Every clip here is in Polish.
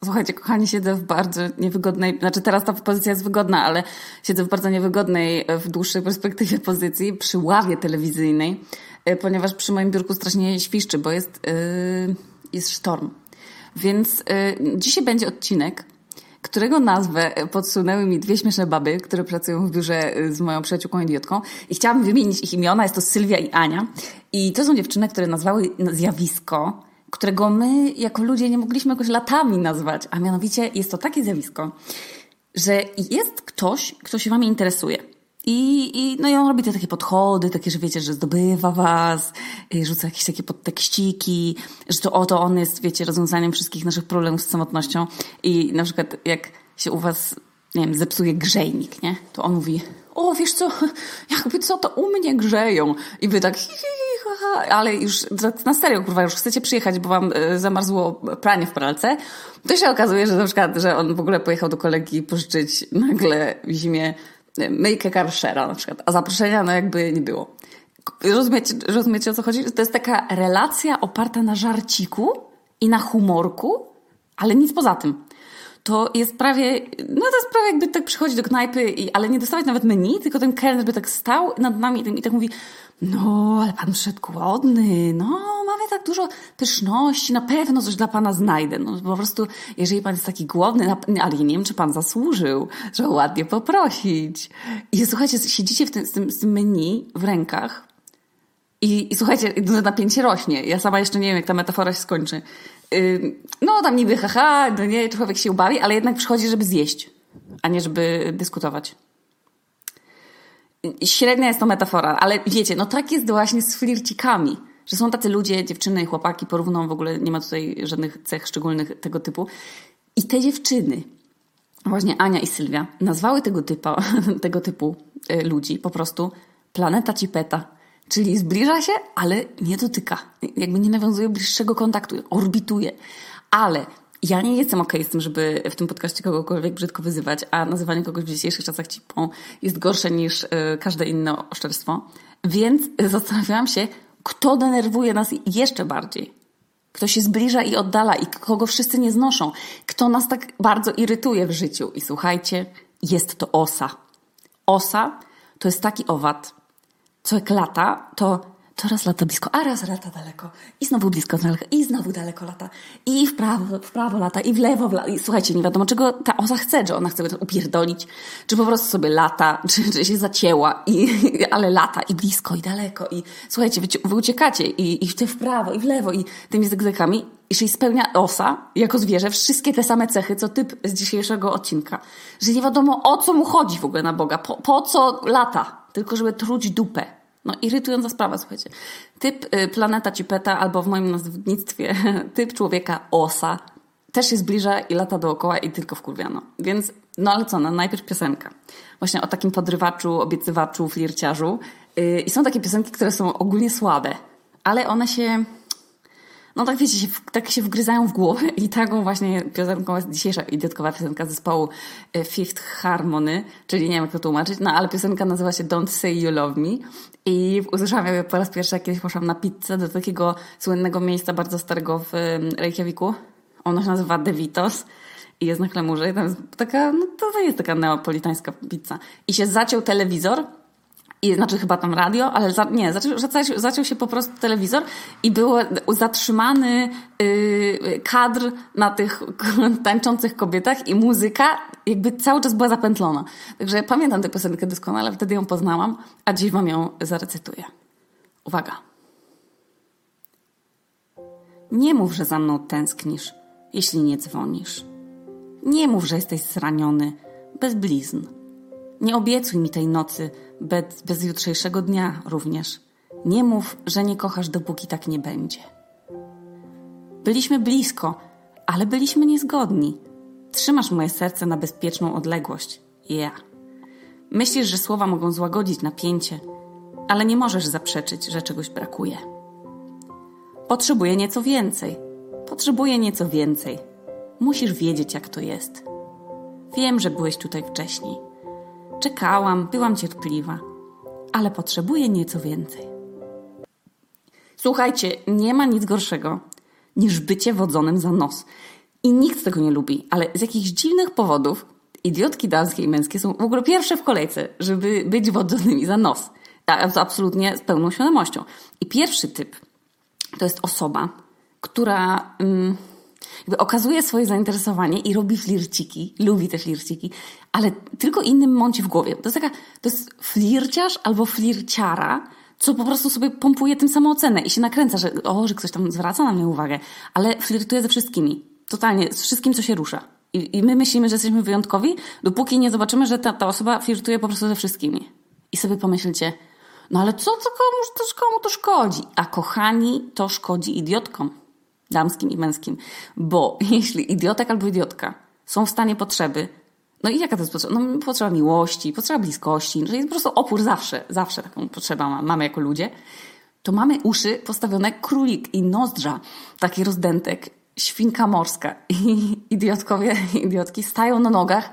Słuchajcie, kochani, siedzę w bardzo niewygodnej, znaczy teraz ta pozycja jest wygodna, ale siedzę w bardzo niewygodnej, w dłuższej perspektywie pozycji przy ławie telewizyjnej, ponieważ przy moim biurku strasznie świszczy, bo jest sztorm. Więc dzisiaj będzie odcinek, którego nazwę podsunęły mi dwie śmieszne baby, które pracują w biurze z moją przyjaciółką idiotką i chciałabym wymienić ich imiona. Jest to Sylwia i Ania. I to są dziewczyny, które nazwały zjawisko, którego my jako ludzie nie mogliśmy jakoś latami nazwać. A mianowicie jest to takie zjawisko, że jest ktoś, kto się wami interesuje. No i on robi te takie podchody, takie, że wiecie, że zdobywa was, rzuca jakieś takie podtekściki, że to oto on jest, wiecie, rozwiązaniem wszystkich naszych problemów z samotnością. I na przykład jak się u was, nie wiem, zepsuje grzejnik, nie? To on mówi, o wiesz co, jakby co, to u mnie grzeją. I wy tak, ale już na serio, kurwa, już chcecie przyjechać, bo wam zamarzło pranie w pralce. To się okazuje, że na przykład, że on w ogóle pojechał do kolegi pożyczyć nagle w zimie myjkę Karszera na przykład, a zaproszenia no jakby nie było. Rozumiecie o co chodzi? To jest taka relacja oparta na żarciku i na humorku, ale nic poza tym. To jest prawie jakby tak przychodzi do knajpy, ale nie dostawać nawet menu, tylko ten kelner by tak stał nad nami i tak mówi, no, ale pan przyszedł głodny, no, mamy tak dużo pyszności, na pewno coś dla pana znajdę. No, po prostu, jeżeli pan jest taki głodny, ale ja nie wiem, czy pan zasłużył, żeby ładnie poprosić. I słuchajcie, siedzicie z tym menu w rękach i słuchajcie, napięcie rośnie. Ja sama jeszcze nie wiem, jak ta metafora się skończy. No, tam niby haha, no nie, człowiek się ubawi, ale jednak przychodzi, żeby zjeść, a nie żeby dyskutować. Średnia jest to metafora, ale wiecie, no tak jest właśnie z flircikami, że są tacy ludzie, dziewczyny i chłopaki, porówną w ogóle, nie ma tutaj żadnych cech szczególnych tego typu. I te dziewczyny, właśnie Ania i Sylwia, nazwały tego typu ludzi po prostu planeta cipeta. Czyli zbliża się, ale nie dotyka. Jakby nie nawiązuje bliższego kontaktu, orbituje. Ale ja nie jestem okej z tym, żeby w tym podcaście kogokolwiek brzydko wyzywać, a nazywanie kogoś w dzisiejszych czasach cipą jest gorsze niż każde inne oszczerstwo. Więc zastanawiałam się, kto denerwuje nas jeszcze bardziej. Kto się zbliża i oddala i kogo wszyscy nie znoszą. Kto nas tak bardzo irytuje w życiu. I słuchajcie, jest to osa. Osa to jest taki owad, co jak lata, to raz lata blisko, a raz lata daleko. I znowu blisko, daleko, i znowu daleko lata. I w prawo lata, i w lewo. I słuchajcie, nie wiadomo czego ta osa chce, czy ona chce to upierdolić, czy po prostu sobie lata, czy się zacięła, ale lata, i blisko, i daleko. I słuchajcie, wy uciekacie, i w prawo, i w lewo, i tymi zygzakami. I czyli spełnia osa, jako zwierzę, wszystkie te same cechy, co typ z dzisiejszego odcinka. Że nie wiadomo, o co mu chodzi w ogóle na Boga, po co lata, tylko żeby truć dupę. No irytująca sprawa, słuchajcie. Typ planeta cipeta, albo w moim nazewnictwie typ człowieka osa, też się zbliża i lata dookoła i tylko wkurwiano. Więc, no ale co, no najpierw piosenka. Właśnie o takim podrywaczu, obiecywaczu, flirciarzu. I są takie piosenki, które są ogólnie słabe, ale one się... No tak wiecie, tak się wgryzają w głowę i taką właśnie piosenką jest dzisiejsza idiotkowa piosenka zespołu Fifth Harmony, czyli nie wiem jak to tłumaczyć, no ale piosenka nazywa się Don't Say You Love Me i usłyszałam ją po raz pierwszy, jak kiedyś poszłam na pizzę do takiego słynnego miejsca bardzo starego w Reykjaviku. Ono się nazywa De Vitos i jest na Klemurze i tam jest taka, no to jest taka neapolitańska pizza. I się zaciął telewizor, znaczy chyba tam radio, ale zaciął się po prostu telewizor i był zatrzymany kadr na tych tańczących kobietach i muzyka jakby cały czas była zapętlona. Także pamiętam tę piosenkę doskonale, wtedy ją poznałam, a dziś wam ją zarecytuję. Uwaga. Nie mów, że za mną tęsknisz, jeśli nie dzwonisz. Nie mów, że jesteś zraniony, bez blizn. Nie obiecuj mi tej nocy, bez jutrzejszego dnia również. Nie mów, że nie kochasz, dopóki tak nie będzie. Byliśmy blisko, ale byliśmy niezgodni. Trzymasz moje serce na bezpieczną odległość. Myślisz, że słowa mogą złagodzić napięcie, ale nie możesz zaprzeczyć, że czegoś brakuje. Potrzebuję nieco więcej. Musisz wiedzieć, jak to jest. Wiem, że byłeś tutaj wcześniej. Czekałam, byłam cierpliwa, ale potrzebuję nieco więcej. Słuchajcie, nie ma nic gorszego niż bycie wodzonym za nos. I nikt tego nie lubi, ale z jakichś dziwnych powodów idiotki damskie i męskie są w ogóle pierwsze w kolejce, żeby być wodzonymi za nos. A to absolutnie z pełną świadomością. I pierwszy typ to jest osoba, która jakby okazuje swoje zainteresowanie i robi flirciki, lubi te flirciki, ale tylko innym mąci w głowie. To jest flirciarz albo flirciara, co po prostu sobie pompuje tym samoocenę i się nakręca, że ktoś tam zwraca na mnie uwagę, ale flirtuje ze wszystkimi. Totalnie, z wszystkim, co się rusza. I my myślimy, że jesteśmy wyjątkowi, dopóki nie zobaczymy, że ta osoba flirtuje po prostu ze wszystkimi. I sobie pomyślcie, no ale komu to szkodzi? A kochani, to szkodzi idiotkom. Damskim i męskim. Bo jeśli idiotek albo idiotka są w stanie potrzeby, no i jaka to jest potrzeba? No potrzeba miłości, potrzeba bliskości, że jest po prostu opór zawsze taką potrzebę mamy jako ludzie, to mamy uszy postawione królik i nozdrza, taki rozdętek, świnka morska i idiotki stają na nogach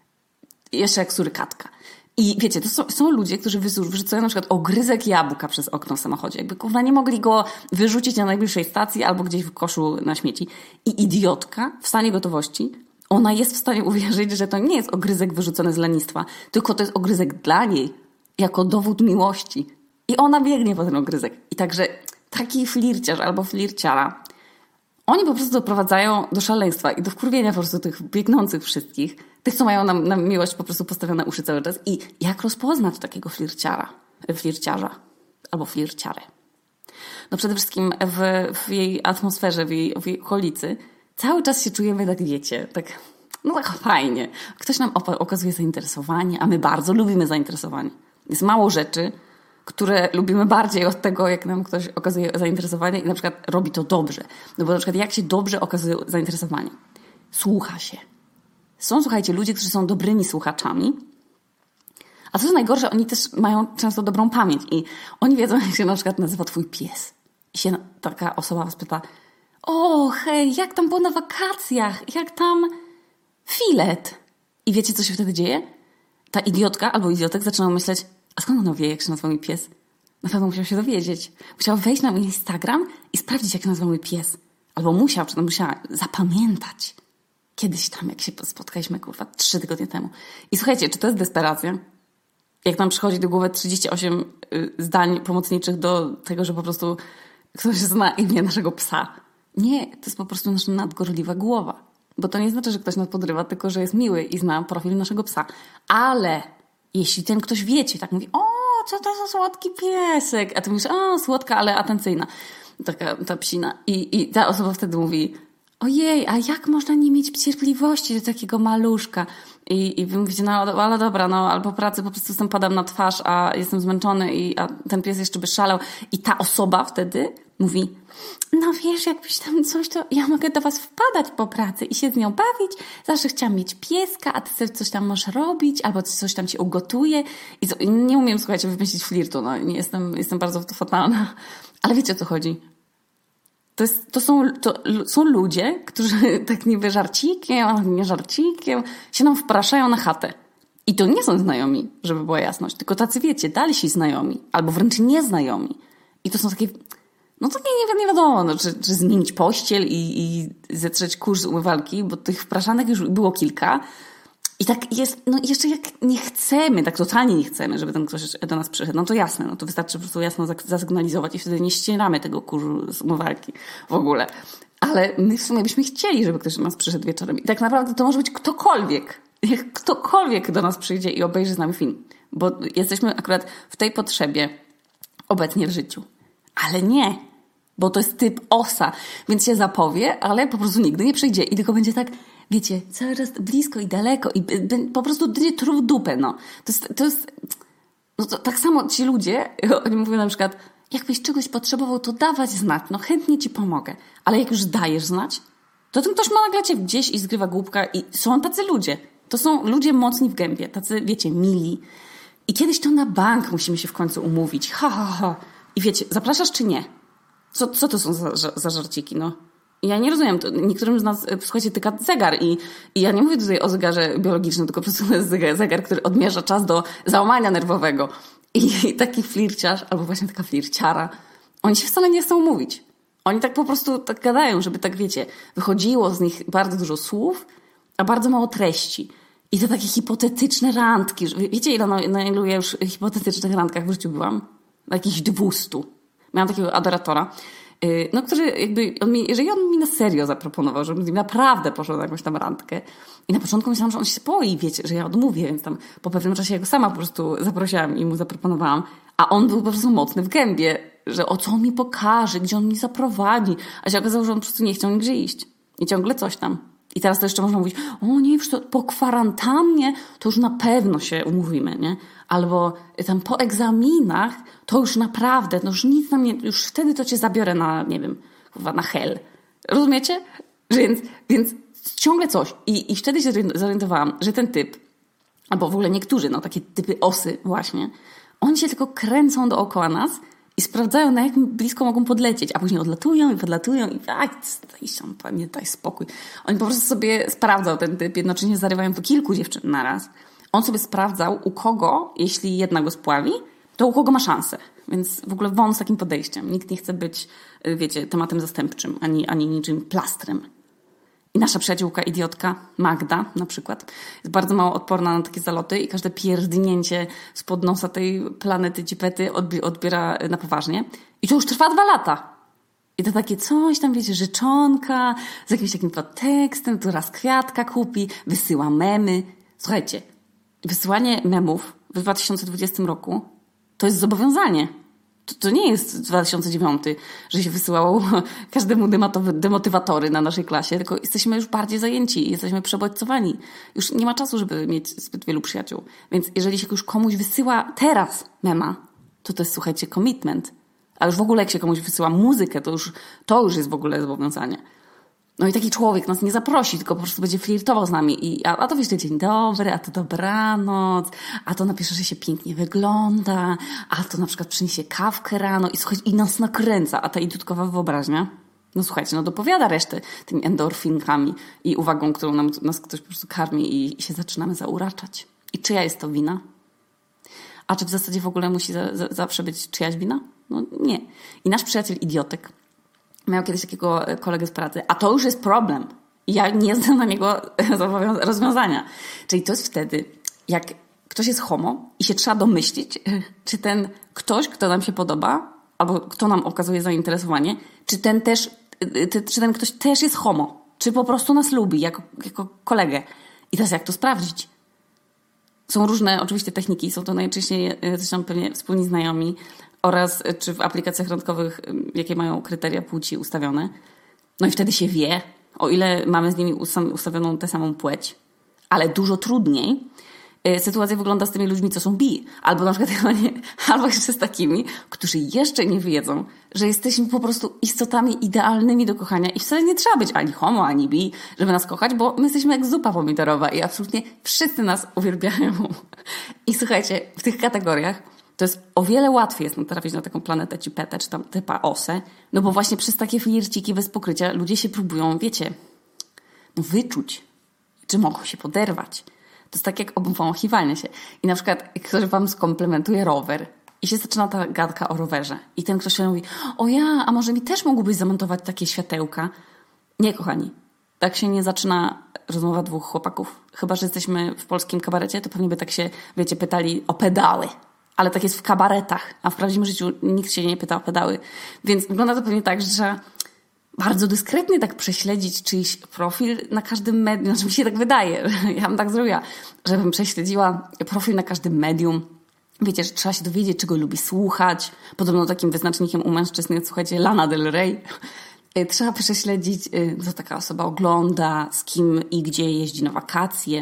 jeszcze jak surykatka. I wiecie, to są ludzie, którzy wyrzucają na przykład ogryzek jabłka przez okno w samochodzie. Jakby kurwa nie mogli go wyrzucić na najbliższej stacji albo gdzieś w koszu na śmieci. I idiotka w stanie gotowości, ona jest w stanie uwierzyć, że to nie jest ogryzek wyrzucony z lenistwa, tylko to jest ogryzek dla niej, jako dowód miłości. I ona biegnie po ten ogryzek. I także taki flirciarz albo flirciara, oni po prostu doprowadzają do szaleństwa i do wkurwienia po prostu tych biegnących wszystkich, tych, co mają na miłość po prostu postawione uszy cały czas. I jak rozpoznać takiego flirciarza albo flirciarę? No przede wszystkim w jej atmosferze, w jej okolicy cały czas się czujemy tak, wiecie, tak fajnie. Ktoś nam okazuje zainteresowanie, a my bardzo lubimy zainteresowanie. Jest mało rzeczy, które lubimy bardziej od tego, jak nam ktoś okazuje zainteresowanie i na przykład robi to dobrze. No bo na przykład jak się dobrze okazuje zainteresowanie? Słucha się. Są, słuchajcie, ludzie, którzy są dobrymi słuchaczami, a co jest najgorsze, oni też mają często dobrą pamięć i oni wiedzą, jak się na przykład nazywa twój pies. I się taka osoba was pyta, o hej, jak tam było na wakacjach? Jak tam Filet? I wiecie, co się wtedy dzieje? Ta idiotka albo idiotek zaczynają myśleć, a skąd ona wie, jak się nazywa mój pies? Na pewno musiał się dowiedzieć. Musiał wejść na mój Instagram i sprawdzić, jak się nazywa mój pies. Albo musiała zapamiętać. Kiedyś tam, jak się spotkaliśmy, 3 tygodnie temu. I słuchajcie, czy to jest desperacja? Jak nam przychodzi do głowy 38 zdań pomocniczych do tego, że po prostu ktoś zna imię naszego psa. Nie, to jest po prostu nasza nadgorliwa głowa. Bo to nie znaczy, że ktoś nas podrywa, tylko że jest miły i zna profil naszego psa. Ale jeśli ten ktoś wiecie, tak mówi, o, co to za słodki piesek? A ty mówisz, o, słodka, ale atencyjna. Taka ta psina. I ta osoba wtedy mówi, ojej, a jak można nie mieć cierpliwości do takiego maluszka? I wy mówicie, no ale dobra, no albo pracy po prostu jestem padam na twarz, a jestem zmęczony a ten pies jeszcze by szalał. I ta osoba wtedy mówi, no wiesz, jakbyś tam coś, to ja mogę do was wpadać po pracy i się z nią bawić. Zawsze chciałam mieć pieska, a ty sobie coś tam możesz robić, albo coś tam ci ugotuję. I nie umiem, słuchajcie, wymyślić flirtu, no nie jestem bardzo fatalna. Ale wiecie, o co chodzi? To są ludzie, którzy tak niby żarcikiem, a nie żarcikiem się nam wpraszają na chatę. I to nie są znajomi, żeby była jasność, tylko tacy, wiecie, dalsi znajomi, albo wręcz nieznajomi. I to są takie, no to nie wiadomo, no, czy zmienić pościel i zetrzeć kurz z umywalki, bo tych wpraszanek już było kilka. I tak jest, no jeszcze jak nie chcemy, tak totalnie nie chcemy, żeby ten ktoś do nas przyszedł, no to jasne, no to wystarczy po prostu jasno zasygnalizować i wtedy nie ścieramy tego kurzu z umywalki w ogóle. Ale my w sumie byśmy chcieli, żeby ktoś do nas przyszedł wieczorem. I tak naprawdę to może być ktokolwiek. Jak ktokolwiek do nas przyjdzie i obejrzy z nami film. Bo jesteśmy akurat w tej potrzebie obecnie w życiu. Ale nie, bo to jest typ osa, więc się zapowie, ale po prostu nigdy nie przyjdzie i tylko będzie tak, wiecie, cały czas blisko i daleko i po prostu będzie tru w dupę, no. To jest no to tak samo ci ludzie, oni mówią na przykład, jakbyś czegoś potrzebował, to dawać znać, no chętnie ci pomogę. Ale jak już dajesz znać, to ten ktoś ma nagle cię gdzieś i zgrywa głupka i są tacy ludzie. To są ludzie mocni w gębie, tacy, wiecie, mili. I kiedyś to na bank musimy się w końcu umówić. Ha. I wiecie, zapraszasz czy nie? Co to są za żarciki, no? Ja nie rozumiem, to niektórym z nas, słuchajcie, tyka zegar i ja nie mówię tutaj o zegarze biologicznym, tylko po prostu to jest zegar, który odmierza czas do załamania nerwowego. I taki flirciarz, albo właśnie taka flirciara, oni się wcale nie chcą umówić. Oni tak po prostu tak gadają, żeby tak, wiecie, wychodziło z nich bardzo dużo słów, a bardzo mało treści. I to takie hipotetyczne randki. Wiecie, ile na ilu ja już hipotetycznych randkach w życiu byłam? Na jakichś 200. Miałam takiego adoratora, no, który jakby, jeżeli on mi na serio zaproponował, żebym z nim naprawdę poszła na jakąś tam randkę. I na początku myślałam, że on się boi, wiecie, że ja odmówię, więc tam po pewnym czasie ja go sama po prostu zaprosiłam i mu zaproponowałam. A on był po prostu mocny w gębie, że o co on mi pokaże, gdzie on mnie zaprowadzi. A się okazało, że on po prostu nie chciał nigdzie iść. I ciągle coś tam. I teraz to jeszcze można mówić, o nie, już to po kwarantannie to już na pewno się umówimy, nie? Albo tam po egzaminach to już naprawdę, no już nic nam nie, już wtedy to cię zabiorę na, nie wiem, na hell. Rozumiecie? Więc ciągle coś. I wtedy się zorientowałam, że ten typ, albo w ogóle niektórzy, no takie typy osy właśnie, oni się tylko kręcą dookoła nas i sprawdzają, na jak blisko mogą podlecieć, a później odlatują i podlatują i nie daj spokój. Oni po prostu sobie sprawdzał ten typ, jednocześnie zarywają tu kilku dziewczyn naraz. On sobie sprawdzał, u kogo, jeśli jedna go spławi, to u kogo ma szansę. Więc w ogóle won z takim podejściem. Nikt nie chce być, wiecie, tematem zastępczym, ani niczym plastrem. I nasza przyjaciółka idiotka, Magda na przykład, jest bardzo mało odporna na takie zaloty i każde pierdnięcie spod nosa tej planety cipety odbiera na poważnie. I to już trwa 2 lata. I to takie coś tam, wiecie, życzonka z jakimś takim podtekstem, tu raz kwiatka kupi, wysyła memy. Słuchajcie, wysyłanie memów w 2020 roku to jest zobowiązanie. To nie jest 2009, że się wysyłało każdemu demotywatory na naszej klasie, tylko jesteśmy już bardziej zajęci, jesteśmy przebodźcowani. Już nie ma czasu, żeby mieć zbyt wielu przyjaciół. Więc jeżeli się już komuś wysyła teraz mema, to jest, słuchajcie, commitment. A już w ogóle jak się komuś wysyła muzykę, to już jest w ogóle zobowiązanie. No i taki człowiek nas nie zaprosi, tylko po prostu będzie flirtował z nami. A to wyśle dzień dobry, a to dobranoc, a to napisze, że się pięknie wygląda, a to na przykład przyniesie kawkę rano i słuchajcie, i nas nakręca. A ta idiotka wyobraźnia, no słuchajcie, no dopowiada resztę tymi endorfinkami i uwagą, którą nas ktoś po prostu karmi i się zaczynamy zauraczać. I czyja jest to wina? A czy w zasadzie w ogóle musi zawsze być czyjaś wina? No nie. I nasz przyjaciel idiotek miał kiedyś takiego kolegę z pracy, a to już jest problem. I ja nie znam na niego rozwiązania. Czyli to jest wtedy, jak ktoś jest homo i się trzeba domyślić, czy ten ktoś, kto nam się podoba, albo kto nam okazuje zainteresowanie, czy ten ktoś też jest homo, czy po prostu nas lubi jako kolegę. I teraz jak to sprawdzić? Są różne oczywiście techniki, są to najczęściej zresztą pewnie wspólni znajomi oraz czy w aplikacjach randkowych, jakie mają kryteria płci ustawione. No i wtedy się wie, o ile mamy z nimi ustawioną tę samą płeć. Ale dużo trudniej sytuacja wygląda z tymi ludźmi, co są bi. Albo na przykład albo jeszcze z takimi, którzy jeszcze nie wiedzą, że jesteśmy po prostu istotami idealnymi do kochania i wcale nie trzeba być ani homo, ani bi, żeby nas kochać, bo my jesteśmy jak zupa pomidorowa i absolutnie wszyscy nas uwielbiają. I słuchajcie, w tych kategoriach to jest o wiele łatwiej jest trafić na taką planetę cipetę, czy tam typa osę, no bo właśnie przez takie flirciki bez pokrycia ludzie się próbują, wiecie, no wyczuć, czy mogą się poderwać. To jest tak jak obwąchiwanie się. I na przykład ktoś wam skomplementuje rower i się zaczyna ta gadka o rowerze. I ten ktoś się mówi, o ja, a może mi też mógłbyś zamontować takie światełka? Nie, kochani. Tak się nie zaczyna rozmowa 2 chłopaków. Chyba że jesteśmy w polskim kabarecie, to pewnie by tak się, wiecie, pytali o pedały. Ale tak jest w kabaretach, a w prawdziwym życiu nikt się nie pyta o pedały. Więc wygląda to pewnie tak, że trzeba bardzo dyskretnie tak prześledzić czyjś profil na każdym medium. Znaczy mi się tak wydaje, ja bym tak zrobiła, żebym prześledziła profil na każdym medium. Wiecie, że trzeba się dowiedzieć, czego lubi słuchać. Podobno takim wyznacznikiem u mężczyzn jest, słuchajcie, Lana Del Rey. Trzeba prześledzić, co taka osoba ogląda, z kim i gdzie jeździ na wakacje.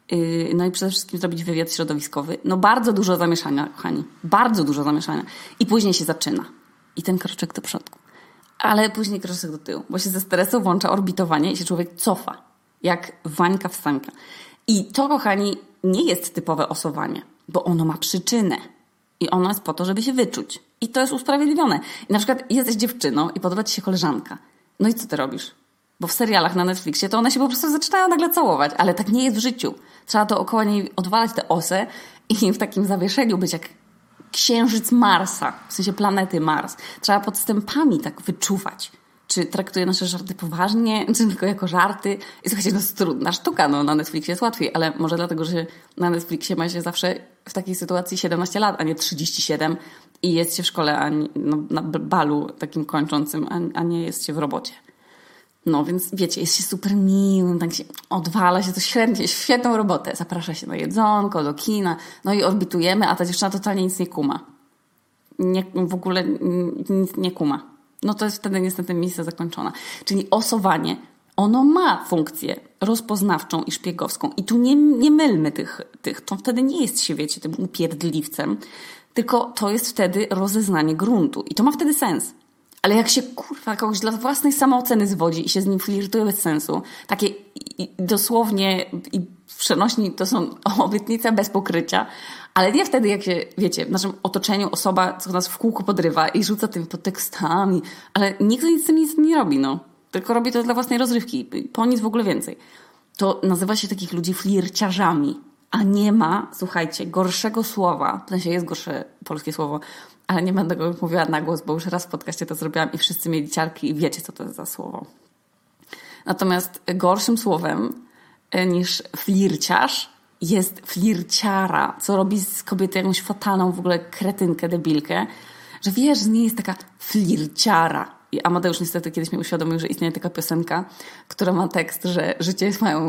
No i przede wszystkim zrobić wywiad środowiskowy. No bardzo dużo zamieszania, kochani. Bardzo dużo zamieszania. I później się zaczyna. I ten kroczek do przodku. Ale później kroczek do tyłu. Bo się ze stresu włącza orbitowanie i się człowiek cofa. Jak wańka wstańka. I to, kochani, nie jest typowe osowanie. Bo ono ma przyczynę. I ono jest po to, żeby się wyczuć. I to jest usprawiedliwione. I na przykład jesteś dziewczyną i podoba ci się koleżanka. No i co ty robisz? Bo w serialach na Netflixie to one się po prostu zaczynają nagle całować, ale tak nie jest w życiu. Trzeba dookoła niej odwalać tę osę i w takim zawieszeniu być jak księżyc Marsa, w sensie planety Mars. Trzeba podstępami tak wyczuwać, czy traktuje nasze żarty poważnie, czy tylko jako żarty. I słuchajcie, no jest trudna sztuka, no na Netflixie jest łatwiej, ale może dlatego, że na Netflixie ma się zawsze w takiej sytuacji 17 lat, a nie 37 i jest się w szkole, a nie, no, na balu takim kończącym, a nie jest się w robocie. No więc wiecie, jest się super miłym, tak się odwala się to świetną robotę. Zaprasza się na jedzonko, do kina, no i orbitujemy, a ta dziewczyna totalnie nic nie kuma. W ogóle nic nie kuma. No to jest wtedy niestety misja zakończona. Czyli osowanie, ono ma funkcję rozpoznawczą i szpiegowską. I tu nie mylmy tych. To wtedy nie jest się, wiecie, tym upierdliwcem, tylko to jest wtedy rozeznanie gruntu. I to ma wtedy sens. Ale jak się, kurwa, kogoś dla własnej samooceny zwodzi i się z nim flirtuje bez sensu, takie i dosłownie i w przenośni to są obietnice bez pokrycia, ale nie wtedy, jak się, wiecie, w naszym otoczeniu osoba, co nas w kółko podrywa i rzuca tymi podtekstami, ale nikt nic z tym nic nie robi, no. Tylko robi to dla własnej rozrywki, po nic w ogóle więcej. To nazywa się takich ludzi flirciarzami, a nie ma, słuchajcie, gorszego słowa, w sensie jest gorsze polskie słowo, ale nie będę go mówiła na głos, bo już raz w podcaście to zrobiłam i wszyscy mieli ciarki i wiecie, co to jest za słowo. Natomiast gorszym słowem niż flirciarz jest flirciara, co robi z kobiety jakąś fatalną w ogóle kretynkę, debilkę, że wiesz, z niej jest taka flirciara. I Amadeusz niestety kiedyś mi uświadomił, że istnieje taka piosenka, która ma tekst, że życie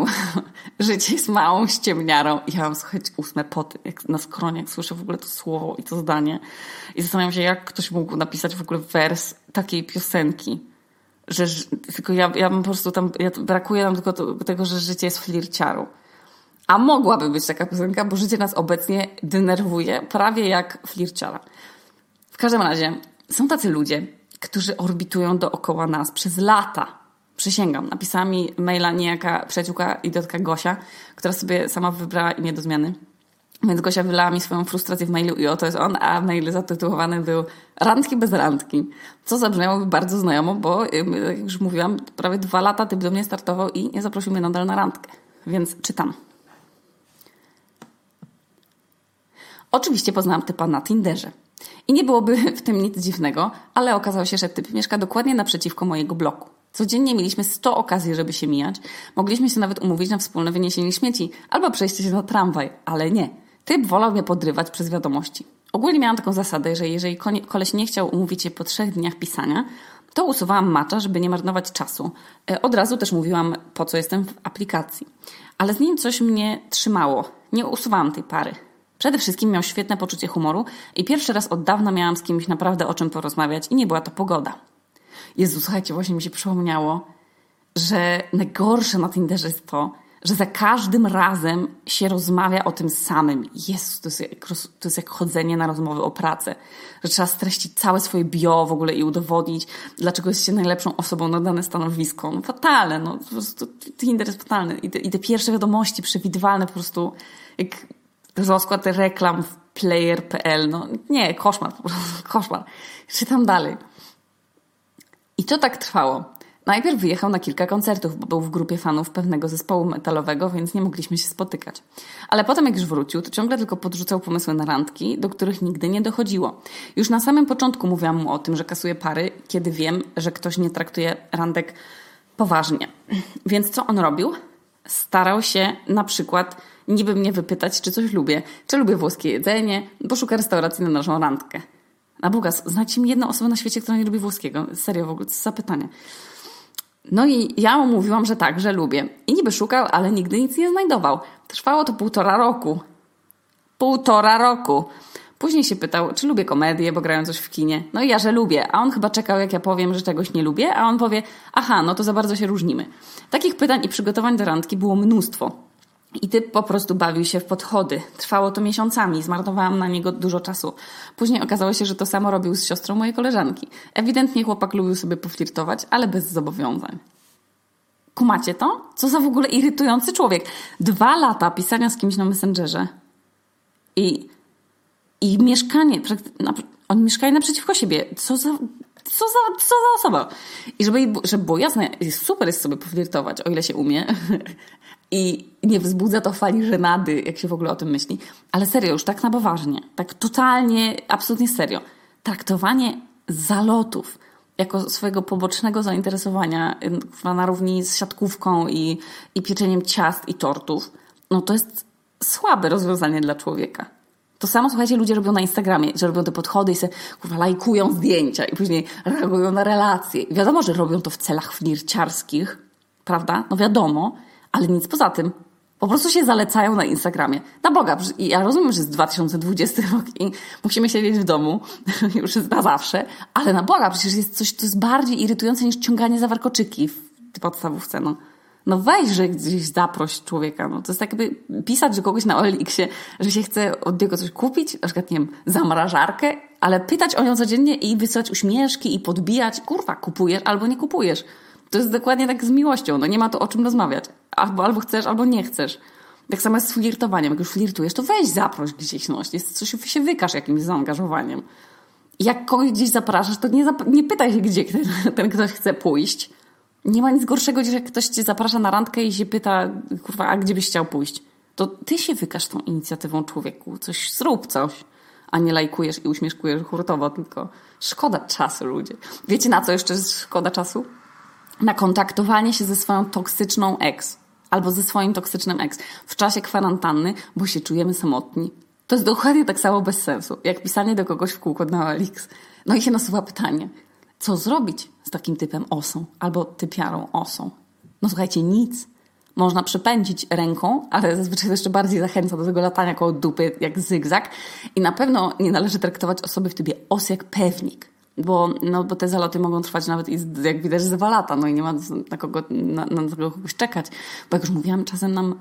jest małą ściemniarą. I ja mam, słuchajcie, ósme poty, jak na skronie, jak słyszę w ogóle to słowo i to zdanie. I zastanawiam się, jak ktoś mógł napisać w ogóle wers takiej piosenki. Że tylko ja bym po prostu brakuje nam tylko tego, że życie jest flirciarą. A mogłaby być taka piosenka, bo życie nas obecnie denerwuje prawie jak flirciara. W każdym razie są tacy ludzie, którzy orbitują dookoła nas przez lata. Przysięgam, napisała mi maila niejaka przyjaciółka idiotka Gosia, która sobie sama wybrała imię do zmiany. Więc Gosia wylała mi swoją frustrację w mailu i oto jest on, a mail zatytułowany był Randki bez randki. Co zabrzmiałoby bardzo znajomo, bo jak już mówiłam, prawie 2 lata typ do mnie startował i nie zaprosił mnie nadal na randkę. Więc czytam. Oczywiście poznałam typa na Tinderze. I nie byłoby w tym nic dziwnego, ale okazało się, że typ mieszka dokładnie naprzeciwko mojego bloku. Codziennie mieliśmy 100 okazji, żeby się mijać. Mogliśmy się nawet umówić na wspólne wyniesienie śmieci albo przejście się na tramwaj, ale nie. Typ wolał mnie podrywać przez wiadomości. Ogólnie miałam taką zasadę, że jeżeli koleś nie chciał umówić się po 3 dniach pisania, to usuwałam matcha, żeby nie marnować czasu. Od razu też mówiłam, po co jestem w aplikacji. Ale z nim coś mnie trzymało. Nie usuwałam tej pary. Przede wszystkim miał świetne poczucie humoru i pierwszy raz od dawna miałam z kimś naprawdę o czym porozmawiać i nie była to pogoda. Jezu, słuchajcie, właśnie mi się przypomniało, że najgorsze na Tinderze jest to, że za każdym razem się rozmawia o tym samym. Jezu, to jest jak chodzenie na rozmowy o pracę. Że trzeba streścić całe swoje bio w ogóle i udowodnić, dlaczego jest się najlepszą osobą na dane stanowisko. No fatalne, no po prostu Tinder jest fatalny. I te pierwsze wiadomości przewidywalne po prostu jak rozkład reklam w player.pl. No nie, koszmar, po prostu koszmar. Czytam dalej. I to tak trwało. Najpierw wyjechał na kilka koncertów, bo był w grupie fanów pewnego zespołu metalowego, więc nie mogliśmy się spotykać. Ale potem jak już wrócił, to ciągle tylko podrzucał pomysły na randki, do których nigdy nie dochodziło. Już na samym początku mówiłam mu o tym, że kasuje pary, kiedy wiem, że ktoś nie traktuje randek poważnie. Więc co on robił? Starał się na przykład niby mnie wypytać, czy coś lubię, czy lubię włoskie jedzenie, bo szuka restauracji na naszą randkę. Na Boga, znajdźcie mi jedną osobę na świecie, która nie lubi włoskiego. Serio w ogóle, co za pytanie. No i ja mu mówiłam, że tak, że lubię. I niby szukał, ale nigdy nic nie znajdował. Trwało to 1,5 roku. 1,5 roku. Później się pytał, czy lubię komedię, bo grają coś w kinie. No i ja, że lubię. A on chyba czekał, jak ja powiem, że czegoś nie lubię. A on powie, aha, no to za bardzo się różnimy. Takich pytań i przygotowań do randki było mnóstwo. I typ po prostu bawił się w podchody. Trwało to miesiącami, zmarnowałam na niego dużo czasu. Później okazało się, że to samo robił z siostrą mojej koleżanki. Ewidentnie chłopak lubił sobie poflirtować, ale bez zobowiązań. Kumacie to? Co za w ogóle irytujący człowiek. 2 lata pisania z kimś na Messengerze. I mieszkanie, oni mieszkają naprzeciwko siebie. Co za co za osoba. I żeby było jasne, super jest sobie poflirtować, o ile się umie. I nie wzbudza to fali żenady, jak się w ogóle o tym myśli. Ale serio, już tak na poważnie, tak totalnie, absolutnie serio. Traktowanie zalotów jako swojego pobocznego zainteresowania na równi z siatkówką i pieczeniem ciast i tortów, no to jest słabe rozwiązanie dla człowieka. To samo, słuchajcie, ludzie robią na Instagramie, że robią te podchody i se lajkują zdjęcia i później reagują na relacje. I wiadomo, że robią to w celach flirciarskich, prawda? No wiadomo, ale nic poza tym. Po prostu się zalecają na Instagramie. Na Boga, ja rozumiem, że jest 2020 rok i musimy siedzieć w domu już na zawsze, ale na Boga, przecież jest coś, to jest bardziej irytujące niż ciąganie za warkoczyki w podstawówce, no. No weź, że gdzieś zaproś człowieka. No to jest tak jakby pisać, że kogoś na OLX-ie, że się chce od niego coś kupić, na przykład, nie wiem, zamrażarkę, ale pytać o nią codziennie i wysłać uśmieszki i podbijać. Kurwa, kupujesz albo nie kupujesz. To jest dokładnie tak z miłością. No nie ma to o czym rozmawiać. Albo chcesz, albo nie chcesz. Tak samo jest z flirtowaniem. Jak już flirtujesz, to weź zaproś gdzieś, no. Coś się wykaż jakimś zaangażowaniem. Jak kogoś gdzieś zapraszasz, to nie pytaj się, gdzie ten ktoś chce pójść. Nie ma nic gorszego, niż jak ktoś cię zaprasza na randkę i się pyta, kurwa, a gdzie byś chciał pójść? To ty się wykaż tą inicjatywą, człowieku. Zrób coś, a nie lajkujesz i uśmieszkujesz hurtowo, tylko szkoda czasu, ludzie. Wiecie, na co jeszcze szkoda czasu? Na kontaktowanie się ze swoją toksyczną ex albo ze swoim toksycznym ex w czasie kwarantanny, bo się czujemy samotni. To jest dokładnie tak samo bez sensu, jak pisanie do kogoś w kółko na OLX. No i się nasuwa pytanie, co zrobić z takim typem osą albo typiarą osą? No słuchajcie, nic. Można przepędzić ręką, ale zazwyczaj to jeszcze bardziej zachęca do tego latania koło dupy jak zygzak. I na pewno nie należy traktować osoby w typie os jak pewnik. Bo te zaloty mogą trwać nawet, jak widać, 2 lata. No i nie ma na kogoś czekać. Bo jak już mówiłam, czasem nam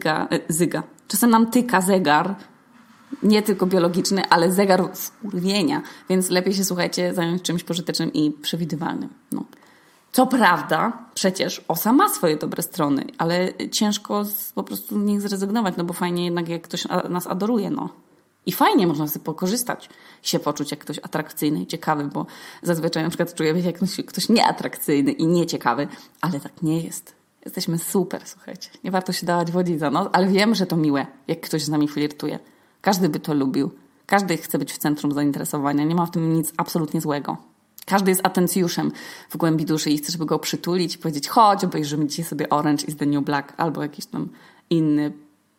czasem nam tyka zegar. Nie tylko biologiczny, ale zegar wkurwienia. Więc lepiej się, słuchajcie, zająć czymś pożytecznym i przewidywalnym. No. Co prawda, przecież osa ma swoje dobre strony, ale ciężko po prostu z nich zrezygnować, no bo fajnie jednak jak ktoś nas adoruje, no. I fajnie można sobie pokorzystać i się poczuć jak ktoś atrakcyjny i ciekawy, bo zazwyczaj na przykład czujemy się jak ktoś nieatrakcyjny i nieciekawy, ale tak nie jest. Jesteśmy super, słuchajcie. Nie warto się dawać wodzić za nos, ale wiem, że to miłe, jak ktoś z nami flirtuje. Każdy by to lubił. Każdy chce być w centrum zainteresowania. Nie ma w tym nic absolutnie złego. Każdy jest atencjuszem w głębi duszy i chce, żeby go przytulić i powiedzieć, chodź, obejrzymy dzisiaj sobie Orange is the New Black albo jakiś tam inny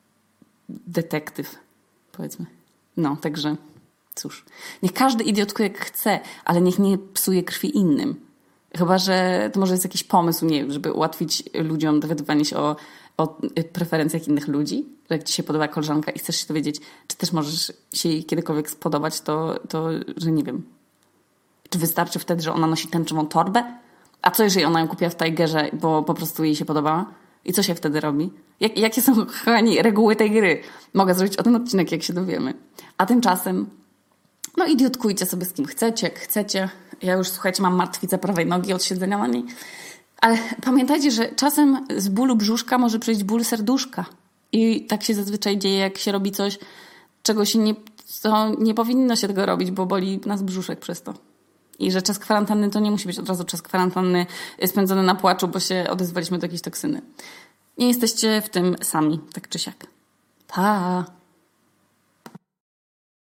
detektyw, powiedzmy. No, także cóż. Niech każdy idiotkuje jak chce, ale niech nie psuje krwi innym. Chyba że to może jest jakiś pomysł, nie wiem, żeby ułatwić ludziom dowiadywanie się o preferencjach innych ludzi. Że jak ci się podoba koleżanka i chcesz się dowiedzieć, czy też możesz się jej kiedykolwiek spodobać, to że nie wiem. Czy wystarczy wtedy, że ona nosi tęczową torbę? A co jeżeli ona ją kupiła w Tigerze, bo po prostu jej się podobała? I co się wtedy robi? Jakie są, kochani, reguły tej gry? Mogę zrobić o tym odcinek, jak się dowiemy. A tymczasem, no idiotkujcie sobie z kim chcecie, jak chcecie. Ja już, słuchajcie, mam martwicę prawej nogi od siedzenia na niej. Ale pamiętajcie, że czasem z bólu brzuszka może przyjść ból serduszka. I tak się zazwyczaj dzieje, jak się robi coś, czego się nie powinno się tego robić, bo boli nas brzuszek przez to. I że czas kwarantanny to nie musi być od razu czas kwarantanny spędzony na płaczu, bo się odezwaliśmy do jakiejś toksyny. Nie jesteście w tym sami, tak czy siak. Pa!